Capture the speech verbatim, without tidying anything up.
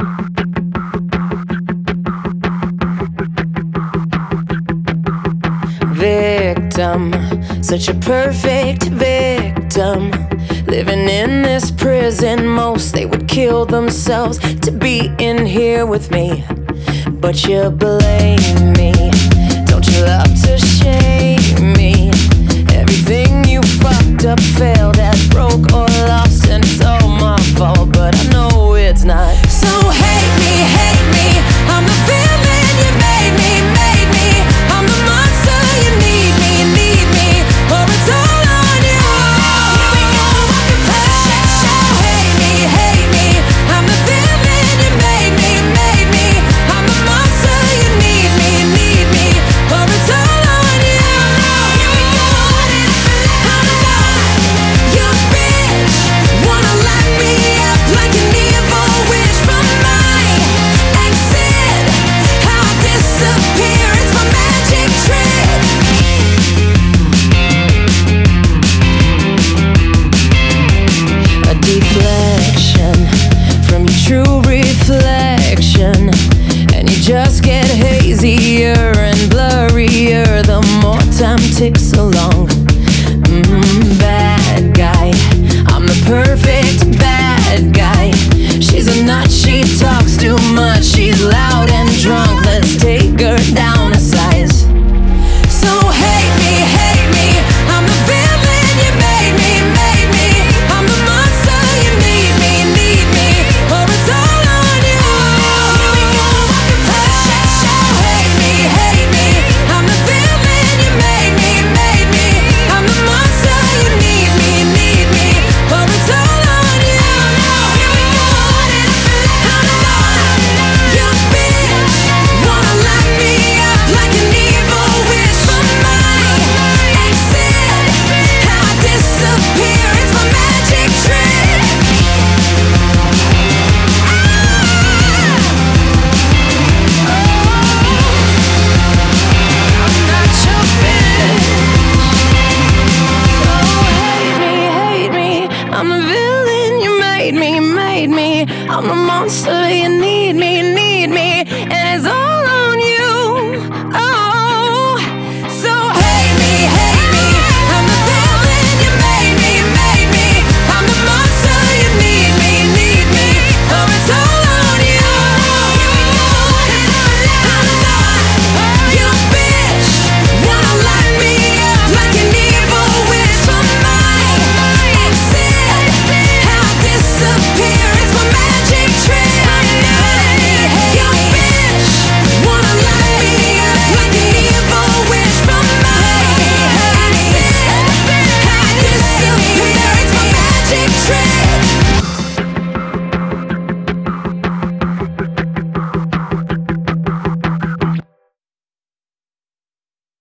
Victim, such a perfect victim, living in this prison. Most they would kill themselves to be in here with me. But you blame me, don't you love to shame me? Everything you fucked up, failed at, broke or lost, and it's all my fault, but I know it's not. So hate me, hate me, I'm the villain you made me, made me. I'm the monster you need me, need me, or it's all on you. Here we go, so hate me, hate me, I'm the villain you made me, made me. I'm the monster you need me, need me, or it's all on you. Here we go, I'm the you bitch, wanna lock me up like an evil witch from my exit. How I disappear, it's my magic trick. A deflection from your true reflection, and you just get hazier and blurrier the more time ticks along. Mm, bad guy, I'm the perfect bad guy. She's a nut, she talks too much, she's loud and drunk, let's take her down a size. So hate me, hate me, I'm the villain you made me, made me. I'm the monster you need me, need me, or it's all on you. Here we go, so hate me, hate me, I'm the villain you made me, made me. I'm the monster you need me, need me, or it's all on you. Here we go, I'm the you bitch, wanna lock me up like an evil witch from my exit. How I disappear, it's my magic trick. I'm not your bitch. So hate me, hate me, I'm the villain you made me, made me. I'm the monster you need me, need me, and it's all